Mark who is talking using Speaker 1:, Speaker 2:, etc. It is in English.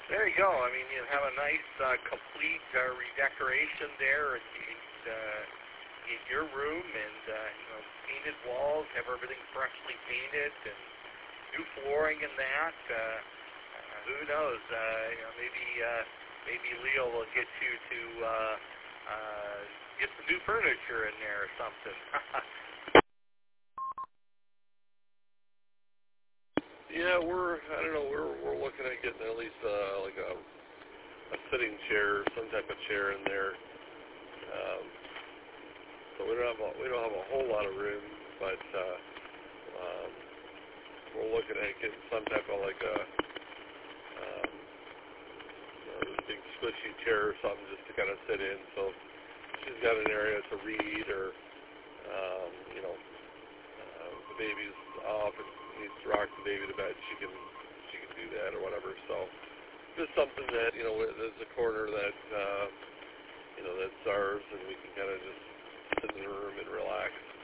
Speaker 1: There you go. I mean, you have a nice, complete redecoration there in your room, and painted walls, have everything freshly painted, and new flooring in that. Who knows? Maybe Leo will get you to get some new furniture in there or something.
Speaker 2: Yeah, we're looking at getting at least like a sitting chair, some type of chair in there. So we don't have a whole lot of room, but we're looking at getting some type of like a big squishy chair or something just to kind of sit in. So she's got an area to read, or the baby's off and needs to rock the baby to bed, she can do that or whatever. So just something that there's a corner that that's ours, and we can kind of just sit in the room and relax.